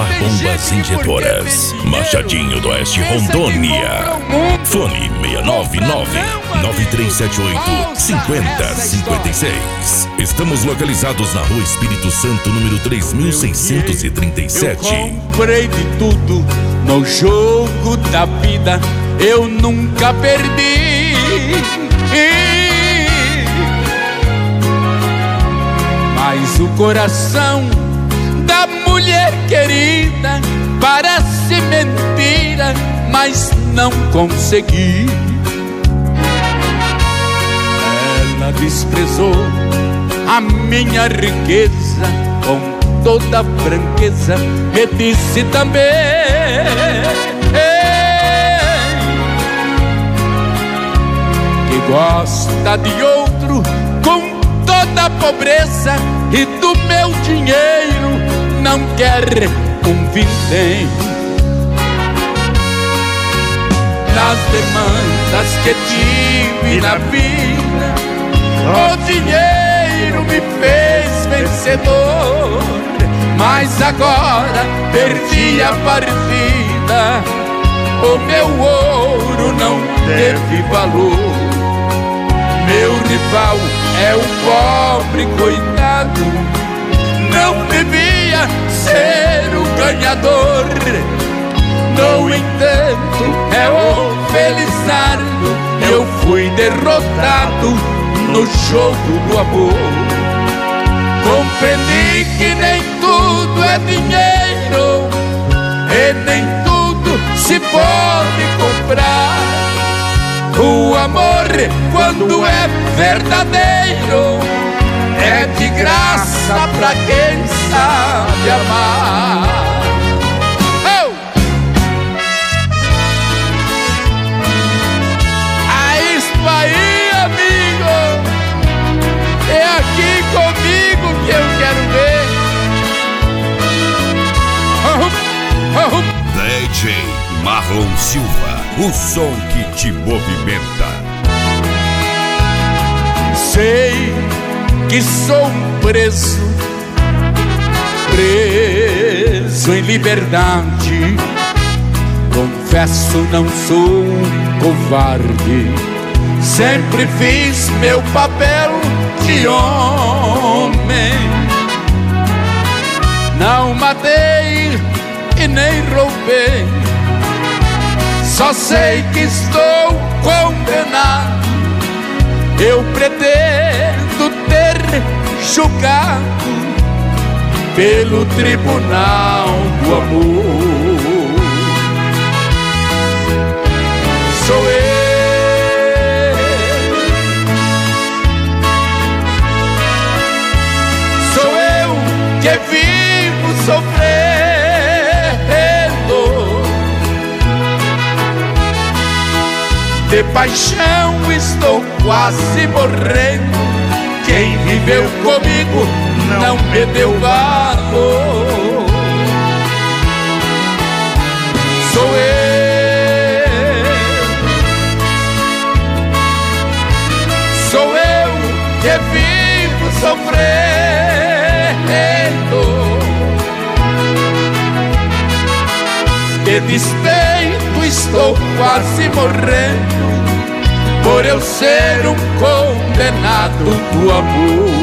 Mar Bombas Injetoras, Machadinho do Oeste, Rondônia. Fone 699-9378-5056. Estamos localizados na Rua Espírito Santo, número 3637. Eu comprei de tudo no jogo da vida, eu nunca perdi. Mas o coração da mulher querida parece mentira, mas não consegui. Ela desprezou a minha riqueza, com toda franqueza me disse também que gosta de outro com toda a pobreza, e do meu dinheiro não quer um vintém. Nas demandas que tive na vida, o dinheiro me fez vencedor, mas agora perdi a partida, o meu ouro não teve valor. Meu rival é o pobre coitado, não devia ser o ganhador. No entanto, é o Felizardo, eu fui derrotado no jogo do amor. Compreendi que nem tudo é dinheiro e nem tudo se pode comprar. O amor, quando é verdadeiro, é de graça pra quem sabe amar. Oh! É isso aí, amigo. É aqui comigo que eu quero ver. DJ Marlon Silva, o som que te movimenta. Sei que sou um preso em liberdade. Confesso, não sou um covarde. Sempre fiz meu papel de homem. Não matei e nem roubei. Só sei que estou condenado. Eu pretendo ter julgado pelo tribunal do amor. Sou eu que vivo sofrendo. De paixão estou quase morrendo. Quem viveu comigo não me deu valor. Sou eu que vivo sofrendo. De despeito estou quase morrendo, por eu ser um condenado do amor.